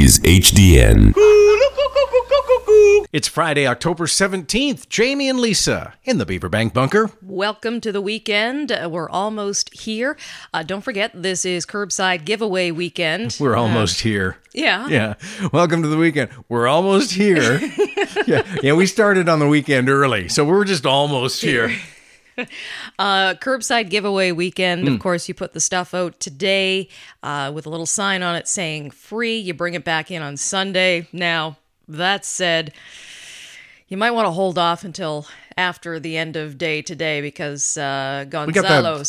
is HDN. It's Friday, October 17th. Jamie and Lisa in the Beaverbank Bunker. Welcome to the weekend. We're almost here. Don't forget, this is Curbside Giveaway Weekend. We're almost here. Yeah. Yeah. Welcome to the weekend. We're almost here. Yeah, we started on the weekend early, so we're just almost here. Curbside Giveaway Weekend. Of course, you put the stuff out today with a little sign on it saying free. You bring it back in on Sunday. Now, that said, you might want to hold off until after the end of day today because Gonzalo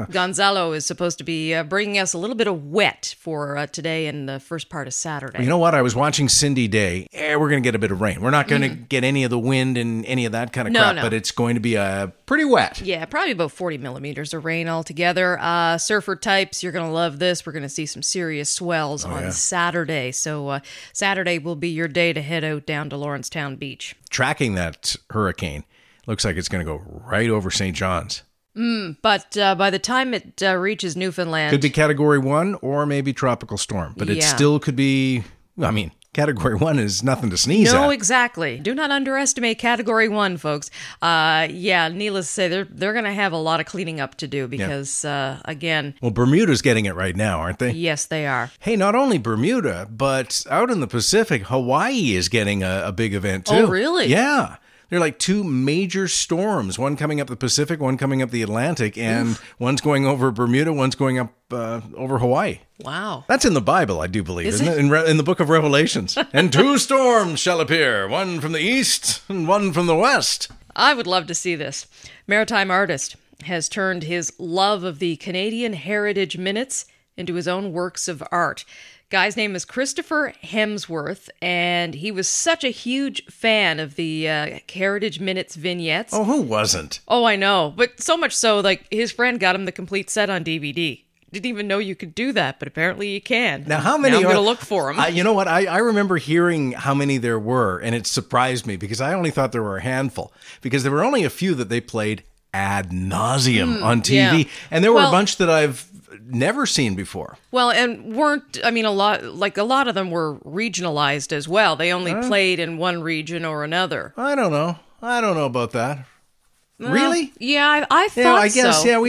is supposed to be bringing us a little bit of wet for today and the first part of Saturday. You know what? I was watching Cindy Day. We're going to get a bit of rain. We're not going to get any of the wind and any of that kind of crap, but it's going to be pretty wet. Yeah, probably about 40 millimeters of rain altogether. Surfer types, you're going to love this. We're going to see some serious swells on Saturday. So Saturday will be your day to head out down to Lawrencetown Beach. Tracking that hurricane. Looks like it's going to go right over St. John's. But by the time it reaches Newfoundland... Could be Category 1 or maybe Tropical Storm. But it still could be... Category 1 is nothing to sneeze at. No, exactly. Do not underestimate Category 1, folks. Needless to say, they're going to have a lot of cleaning up to do because, again... Well, Bermuda's getting it right now, aren't they? Yes, they are. Hey, not only Bermuda, but out in the Pacific, Hawaii is getting a big event, too. Oh, really? Yeah. They're like two major storms, one coming up the Pacific, one coming up the Atlantic, and one's going over Bermuda, one's going up over Hawaii. Wow. That's in the Bible, I do believe, Is isn't it? In the book of Revelations. And two storms shall appear, one from the east and one from the west. I would love to see this. Maritime artist has turned his love of the Canadian Heritage Minutes into his own works of art. Guy's name is Christopher Hemsworth, and he was such a huge fan of the Heritage Minutes vignettes. Oh, who wasn't? Oh, I know. But so much so, like, his friend got him the complete set on DVD. Didn't even know you could do that, but apparently you can. Now, how many I'm going to look for them. You know what? I remember hearing how many there were, and it surprised me because I only thought there were a handful, because there were only a few that they played ad nauseum on TV, and there were a bunch that I've never seen before. Well, and a lot of them were regionalized as well. They only played in one region or another. I don't know about that. Really? Yeah, I thought so. I guess, so.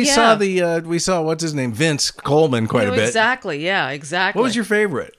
We saw what's his name? Vince Coleman quite a bit. Exactly, yeah, exactly. What was your favorite?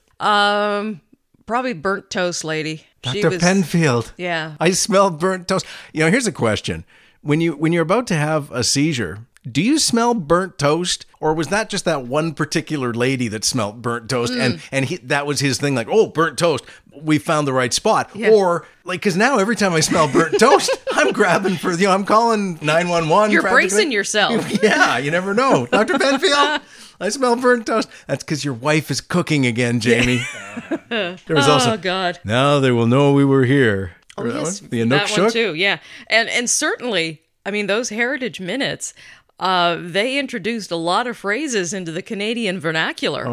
Probably Burnt Toast Lady. Dr. Penfield. Yeah. I smelled burnt toast. Here's a question. When you're about to have a seizure, do you smell burnt toast, or was that just that one particular lady that smelled burnt toast, and that was his thing? Like, oh, burnt toast, we found the right spot, or like, because now every time I smell burnt toast, I'm grabbing for I'm calling 911. You're bracing yourself. Yeah, you never know, Dr. Penfield. I smell burnt toast. That's because your wife is cooking again, Jamie. There was also, God. Now they will know we were here. Oh, yes, the Inukshuk? That one too, yeah. And certainly, those Heritage Minutes, they introduced a lot of phrases into the Canadian vernacular.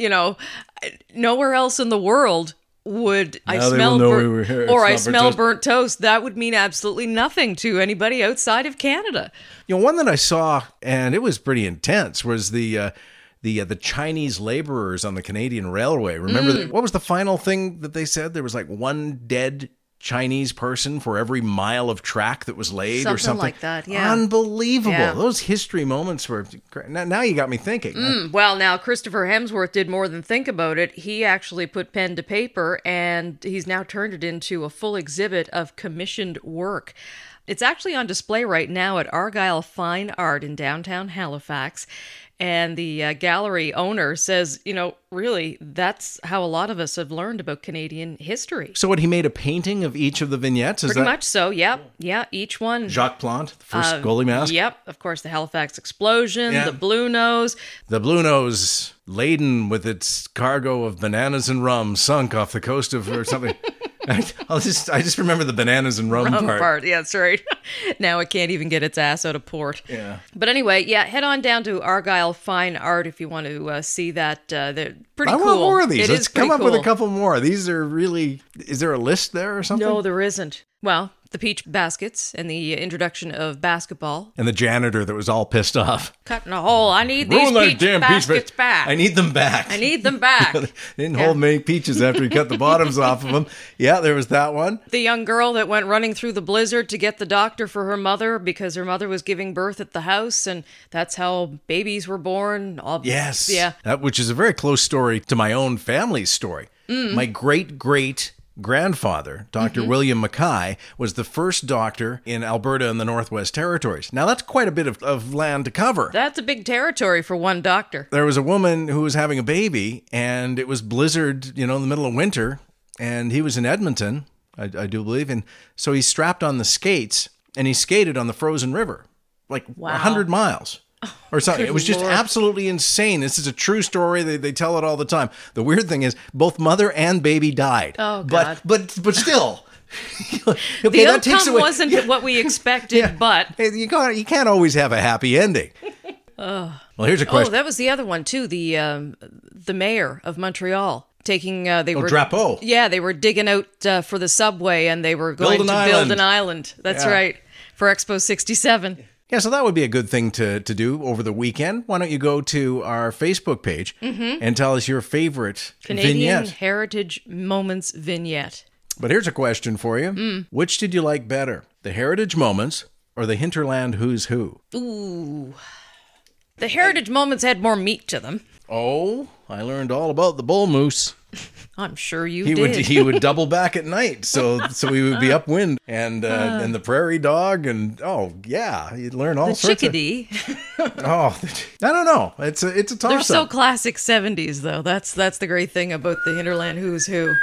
Nowhere else in the world would I smell burnt toast. That would mean absolutely nothing to anybody outside of Canada. One that I saw, and it was pretty intense, was the Chinese laborers on the Canadian Railway. Remember, what was the final thing that they said? There was like one dead Chinese person for every mile of track that was laid or something like that. Yeah, unbelievable. Yeah. Those history moments were now you got me thinking. Well, now Christopher Hemsworth did more than think about it. He actually put pen to paper, and he's now turned it into a full exhibit of commissioned work. It's actually on display right now at Argyle Fine Art in downtown Halifax. And the gallery owner says, really, that's how a lot of us have learned about Canadian history. So he made a painting of each of the vignettes? Pretty much so, yep. Yeah, each one. Jacques Plante, the first goalie mask? Yep, of course, the Halifax explosion, the Blue Nose. The Blue Nose, laden with its cargo of bananas and rum, sunk off the coast of or something. I just remember the bananas and rum part. Yeah, that's right. Now it can't even get its ass out of port. Yeah. But anyway, head on down to Argyle Fine Art if you want to see that. They're pretty cool. I want more of these. Let's come up with cool. a couple more. These are really... Is there a list there or something? No, there isn't. Well, the peach baskets and the introduction of basketball. And the janitor that was all pissed off. Cutting a hole. I need these Ruin that peach damn baskets peach back. I need them back. I need them back. They didn't hold many peaches after he cut the bottoms off of them. Yeah, there was that one. The young girl that went running through the blizzard to get the doctor for her mother because her mother was giving birth at the house, and that's how babies were born. Yes. Yeah. That, which is a very close story to my own family's story. My great-great-grandfather, Dr. William Mackay, was the first doctor in Alberta and the Northwest Territories. Now, that's quite a bit of land to cover. That's a big territory for one doctor. There was a woman who was having a baby, and it was blizzard, in the middle of winter, and he was in Edmonton, I do believe, and so he strapped on the skates, and he skated on the frozen river, like 100 miles. Or something. It was just absolutely insane. This is a true story. They tell it all the time. The weird thing is both mother and baby died. Oh, God. But still. The outcome wasn't what we expected, but... Hey, you can't always have a happy ending. Well, here's a question. Oh, that was the other one, too. The mayor of Montreal taking... Drapeau. Yeah, they were digging out for the subway, and they were going to build an island. That's right. For Expo 67. Yeah, so that would be a good thing to do over the weekend. Why don't you go to our Facebook page and tell us your favorite Canadian vignette. Heritage Moments vignette. But here's a question for you. Which did you like better, the Heritage Moments or the Hinterland Who's Who? Ooh. The Heritage Moments had more meat to them. Oh, I learned all about the bull moose. I'm sure you did. He would double back at night, so he would be upwind, and the prairie dog, and you'd learn all sorts chickadee. I don't know. It's a toss-up. They're so classic 70s, though. That's the great thing about the Hinterland Who's Who.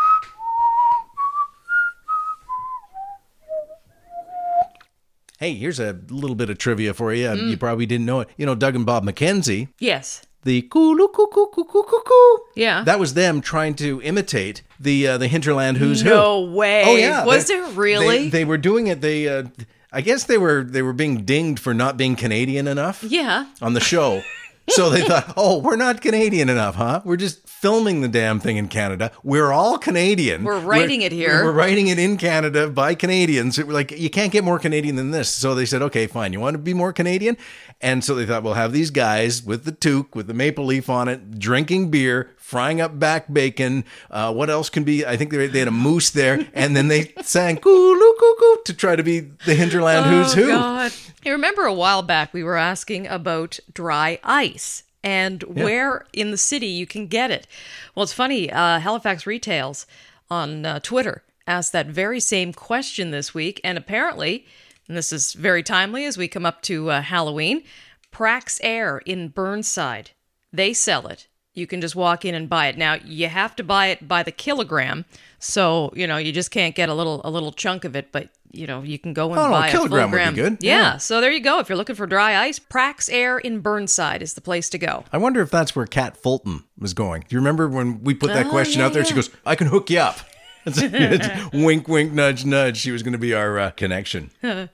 Hey, here's a little bit of trivia for you. You probably didn't know it. Doug and Bob McKenzie. Yes. The coo-loo-coo-coo-coo-coo-coo. Yeah. That was them trying to imitate the Hinterland Who's Who. No way. Oh, yeah. Was it really? They were doing it. I guess they were being dinged for not being Canadian enough. Yeah. On the show. So they thought, we're not Canadian enough, huh? We're just filming the damn thing in Canada. We're all Canadian. We're writing it here. We're writing it in Canada by Canadians. You can't get more Canadian than this. So they said, okay, fine. You want to be more Canadian? And so they thought, we'll have these guys with the toque, with the maple leaf on it, drinking beer, frying up back bacon. What else can be? I think they had a moose there. And then they sang coo-loo-coo-coo to try to be the Hinterland Who's Who. God. You remember a while back we were asking about dry ice and where in the city you can get it. Well, it's funny. Halifax Retails on Twitter asked that very same question this week. And apparently, and this is very timely as we come up to Halloween, Prax Air in Burnside. They sell it. You can just walk in and buy it. Now, you have to buy it by the kilogram. So, you just can't get a little chunk of it, but you can go and buy a kilogram full gram. would be good. Yeah, so there you go. If you're looking for dry ice, Prax Air in Burnside is the place to go. I wonder if that's where Kat Fulton was going. Do you remember when we put that question out there? Yeah. She goes, I can hook you up. It's wink, wink, nudge, nudge. She was going to be our connection.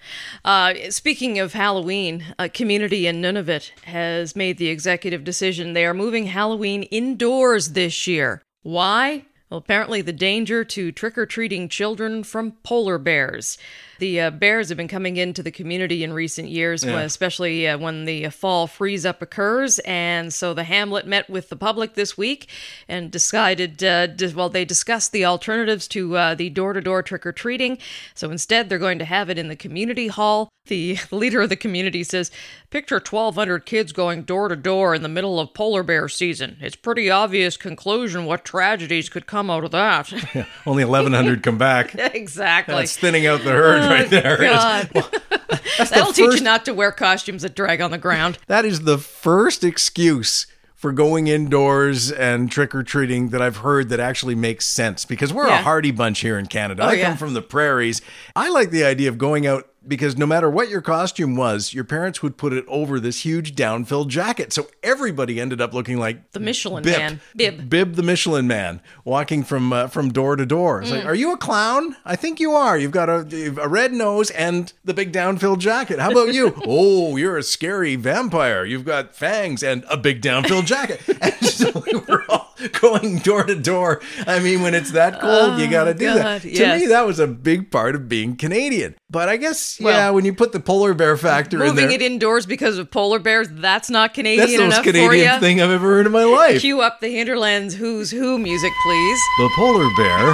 Speaking of Halloween, a community in Nunavut has made the executive decision they are moving Halloween indoors this year. Why? Well, apparently the danger to trick-or-treating children from polar bears. The bears have been coming into the community in recent years, especially when the fall freeze-up occurs. And so the hamlet met with the public this week and decided, they discussed the alternatives to the door-to-door trick-or-treating. So instead, they're going to have it in the community hall. The leader of the community says, picture 1,200 kids going door-to-door in the middle of polar bear season. It's pretty obvious conclusion what tragedies could come out of that. Yeah, only 1,100 come back. Exactly. That's thinning out the herd right there. God. Well, that'll teach you not to wear costumes that drag on the ground. That is the first excuse for going indoors and trick-or-treating that I've heard that actually makes sense, because we're a hardy bunch here in Canada. I come from the prairies. I like the idea of going out because no matter what your costume was, your parents would put it over this huge down-filled jacket. So everybody ended up looking like the Michelin Man. Bib the Michelin Man, walking from door to door. It's like, are you a clown? I think you are. You've got a red nose and the big down-filled jacket. How about you? Oh, you're a scary vampire. You've got fangs and a big down-filled jacket. And so we were all going door to door. I mean, when it's that cold, you got to do that. To me, that was a big part of being Canadian. But I guess, when you put the polar bear factor in there. Moving it indoors because of polar bears, that's not Canadian that's the most enough Canadian for you. thing I've ever heard in my life. Cue up the Hinterlands Who's Who music, please. The polar bear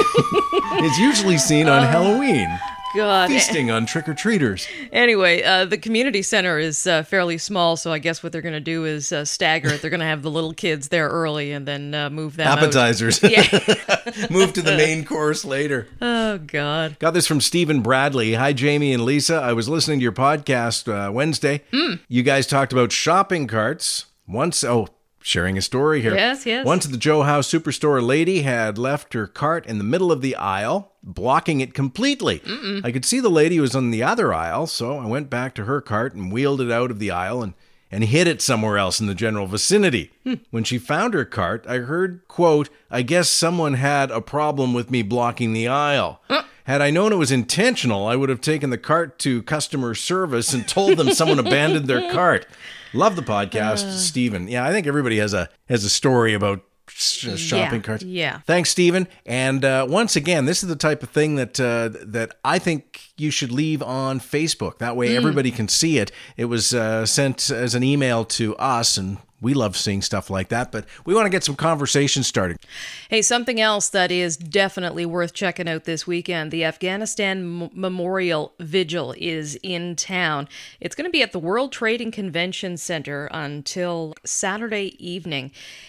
is usually seen on Halloween. God. Feasting on trick-or-treaters. Anyway, the community center is fairly small, so I guess what they're going to do is stagger it. They're going to have the little kids there early and then move them Appetizers. out. Yeah. Move to the main course later. Oh, God. Got this from Stephen Bradley. Hi, Jamie and Lisa. I was listening to your podcast Wednesday. You guys talked about shopping carts. Sharing a story here. Yes. Once the Joe House Superstore lady had left her cart in the middle of the aisle, blocking it completely. I could see the lady was on the other aisle, so I went back to her cart and wheeled it out of the aisle and hid it somewhere else in the general vicinity. When she found her cart, I heard, quote, "I guess someone had a problem with me blocking the aisle." Had I known it was intentional, I would have taken the cart to customer service and told them someone abandoned their cart. Love the podcast, Stephen. Yeah, I think everybody has a story about shopping carts. Yeah. Thanks, Stephen. And once again, this is the type of thing that I think you should leave on Facebook. That way everybody can see it. It was sent as an email to us, and we love seeing stuff like that, but we want to get some conversation started. Hey, something else that is definitely worth checking out this weekend. The Afghanistan Memorial Vigil is in town. It's going to be at the World Trade Convention Center until Saturday evening.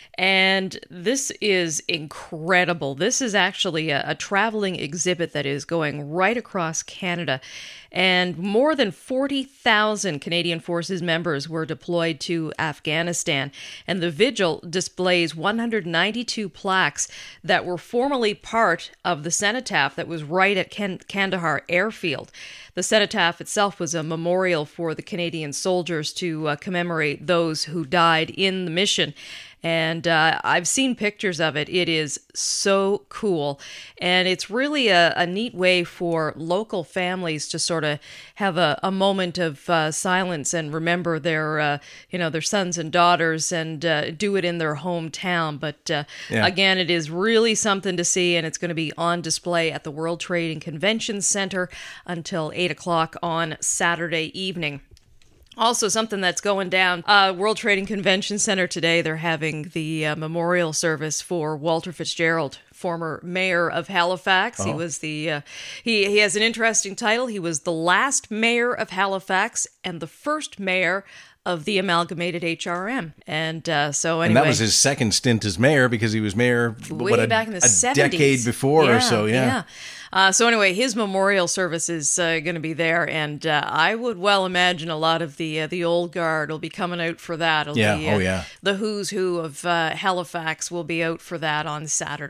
And this is incredible. This is actually a traveling exhibit that is going right across Canada. And more than 40,000 Canadian Forces members were deployed to Afghanistan. And the vigil displays 192 plaques that were formerly part of the cenotaph that was right at Kandahar Airfield. The cenotaph itself was a memorial for the Canadian soldiers to commemorate those who died in the mission. And I've seen pictures of it. It is so cool. And it's really a neat way for local families to sort of have a moment of silence and remember their sons and daughters and do it in their hometown. But again, it is really something to see, and it's going to be on display at the World Trade and Convention Center until 8 o'clock on Saturday evening. Also, something that's going down, World Trade and Convention Center today, they're having the memorial service for Walter Fitzgerald, former mayor of Halifax. He was he has an interesting title. He was the last mayor of Halifax and the first mayor of the amalgamated HRM. And so anyway. And that was his second stint as mayor because he was mayor way back in the 70s. Decade before or so, yeah. So anyway, his memorial service is going to be there, and I would well imagine a lot of the old guard will be coming out for that. The who's who of Halifax will be out for that on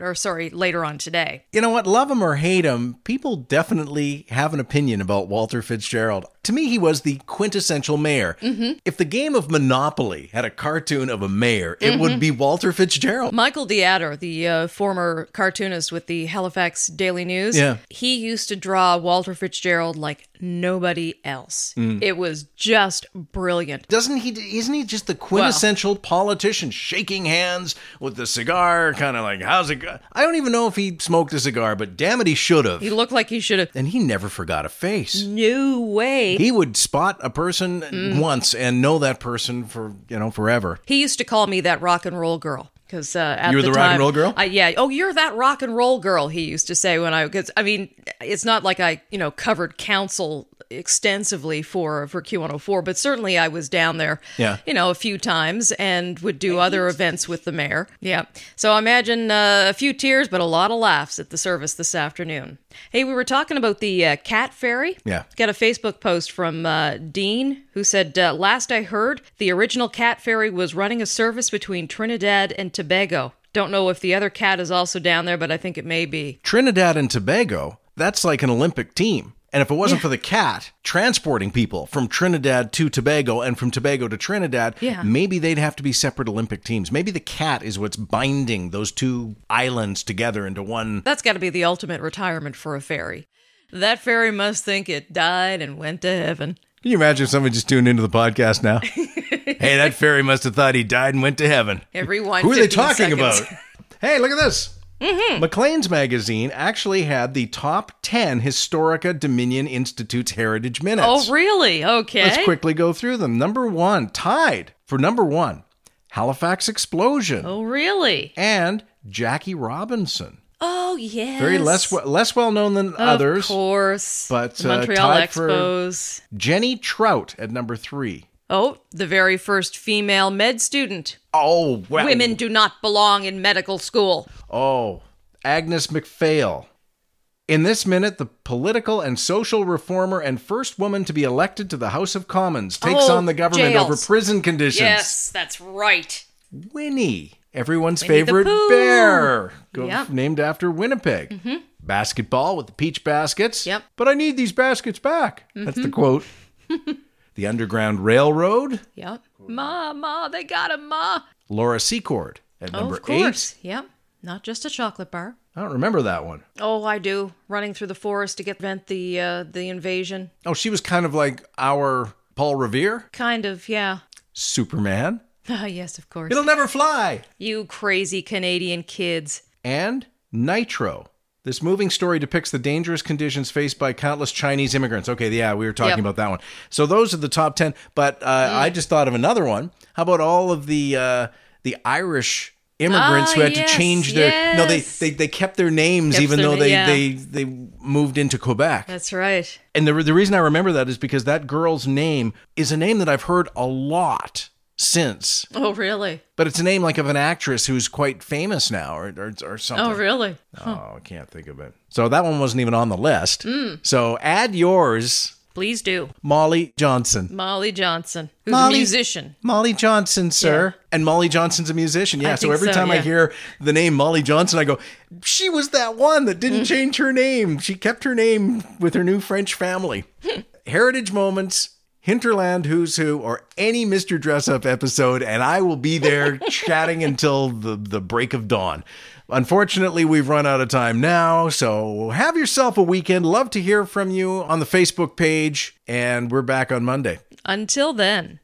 later on today. You know what? Love him or hate him, people definitely have an opinion about Walter Fitzgerald. To me, he was the quintessential mayor. If the game of Monopoly had a cartoon of a mayor, it would be Walter Fitzgerald. Michael Deatter, the former cartoonist with the Halifax Daily News, he used to draw Walter Fitzgerald like nobody else. It was just brilliant. Isn't he just the quintessential politician, shaking hands with the cigar, kind of like, how's it go? I don't even know if he smoked a cigar, but damn it, he should have. He looked like he should have. And he never forgot a face. No way. He would spot a person once and know that person for, forever. He used to call me that rock and roll girl. Because you were the rock and roll girl? Yeah. Oh, you're that rock and roll girl, he used to say because it's not like I, covered council extensively for Q104, but certainly I was down there, a few times and would do other events with the mayor. Yeah. So imagine a few tears, but a lot of laughs at the service this afternoon. Hey, we were talking about the cat ferry. Yeah. Got a Facebook post from Dean who said, last I heard, the original cat ferry was running a service between Trinidad and Tobago. Don't know if the other cat is also down there, but I think it may be. Trinidad and Tobago, that's like an Olympic team. And if it wasn't for the cat transporting people from Trinidad to Tobago and from Tobago to Trinidad, maybe they'd have to be separate Olympic teams. Maybe the cat is what's binding those two islands together into one. That's got to be the ultimate retirement for a ferry. That ferry must think it died and went to heaven. Can you imagine if someone just tuned into the podcast now? Hey, that ferry must have thought he died and went to heaven. Everyone. Who are they talking about? Hey, look at this. Maclean's magazine actually had the top 10 Historica Dominion Institute's Heritage Minutes. Oh, really? Okay. Let's quickly go through them. Number 1, tied for number 1, Halifax Explosion. Oh, really? And Jackie Robinson. Oh, yes. Very less well known than others. Of course. But the Montreal tied for Expos. Jenny Trout at number 3. Oh, the very first female med student. Oh, well. Women do not belong in medical school. Oh, Agnes MacPhail. In this minute, the political and social reformer and first woman to be elected to the House of Commons takes on the government jails. over prison conditions. Yes, that's right. Winnie, everyone's Winnie the favorite Pooh. bear, Yep. named after Winnipeg. Basketball with the peach baskets. Yep. But I need these baskets back. That's the quote. The Underground Railroad. Yep. Ma, they got him, Ma. Laura Secord at number of course. 8. Yep. Not just a chocolate bar. I don't remember that one. Oh, I do. Running through the forest to prevent the invasion. Oh, she was kind of like our Paul Revere. Kind of, yeah. Superman. Yes, of course. It'll never fly. You crazy Canadian kids. And Nitro. This moving story depicts the dangerous conditions faced by countless Chinese immigrants. Okay, yeah, we were talking about that one. So those are the top 10. But I just thought of another one. How about all of the Irish immigrants who had to change their... yes. No, they kept their names even though they moved into Quebec. That's right. And the reason I remember that is because that girl's name is a name that I've heard a lot since. Oh, really? But it's a name like of an actress who's quite famous now or something. Oh, really? Oh, I can't think of it. So that one wasn't even on the list. So add yours, Please do. Molly Johnson. Molly Johnson, who's Molly- a musician. Molly Johnson, sir. Yeah. And Molly Johnson's a musician. Yeah, I so think every so, time I yeah. hear the name Molly Johnson, I go, she was that one that didn't change her name. She kept her name with her new French family. Heritage Moments, Hinterland Who's Who, or any Mr. Dress Up episode, and I will be there chatting until the break of dawn. Unfortunately, we've run out of time now, so have yourself a weekend. Love to hear from you on the Facebook page, and we're back on Monday. Until then.